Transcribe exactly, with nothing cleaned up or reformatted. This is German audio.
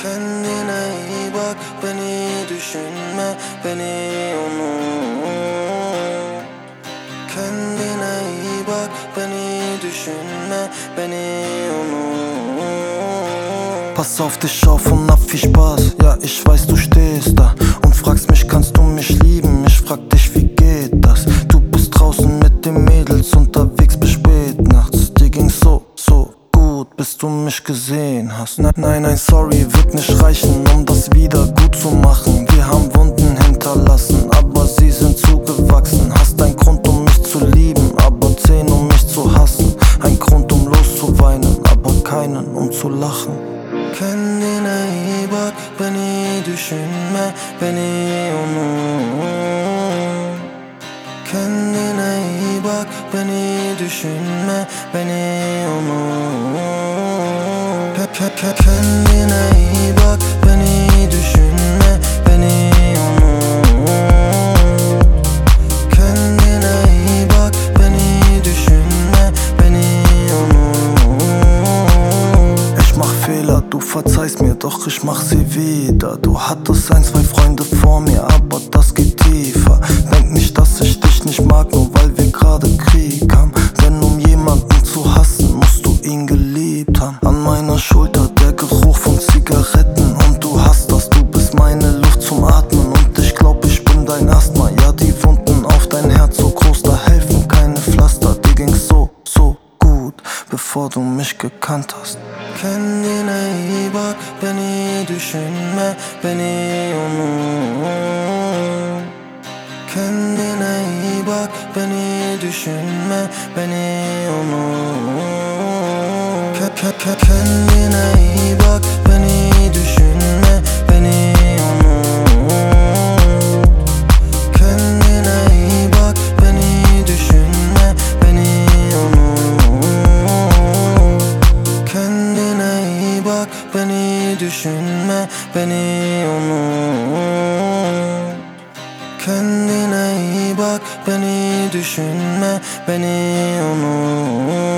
Kendine iyi bak, beni düşünme, beni unut. Kendine iyi bak, beni düşünme, beni unut. Pass auf dich auf und hab viel Spaß. Ja, ich weiß, du stehst da und fragst mich, kannst du mich lieben? Ich frag dich, wie geht das? Du bist draußen mit den Mädels unterwegs bis spät nachts. Dir ging's so, so gut, bis du mich gesehen hast. Nein, nein, nein, sorry, wird nicht reichen, um das wieder gut zu machen. Wir haben Wunden hinterlassen, aber sie sind zugewachsen. Hast einen Grund, um mich zu lieben, aber zehn, um mich zu hassen. Ein Grund, um loszuweinen, aber keinen, um zu lachen. Kendine iyi bak, beni düşünme, beni unut. Kendine iyi bak, beni düşünme, beni unut. Kendine iyi bak, beni düşünme, beni unut. Kendine iyi bak, beni düşünme, beni unut. Ich mach Fehler, du verzeihst mir, doch ich mach sie wieder. Du hattest ein, zwei Freunde vor mir, aber das geht tiefer. Denk nicht, dass ich dich nicht mag, nur weil wir gerade Krieg haben. Denn um jemanden zu hassen, musst du ihn geliebt haben. An meiner Schulter der Geruch von Zigaretten und du hast das, du bist meine Luft zum Atmen. Und ich glaub, ich bin dein Asthma, ja die Wunden auf dein Herz so groß, da helfen keine Pflaster. Dir ging's so, so gut, bevor du mich gekannt hast. Kendine iyi bak, beni düşünme, beni unut. Kendine iyi bak, beni düşünme, beni unut. Kendine iyi bak, beni düşünme, beni unut. Kendine iyi bak, beni düşünme, beni unut. Kendine iyi bak, beni düşünme, beni unut. Kendine iyi bak, beni düşünme, beni unut.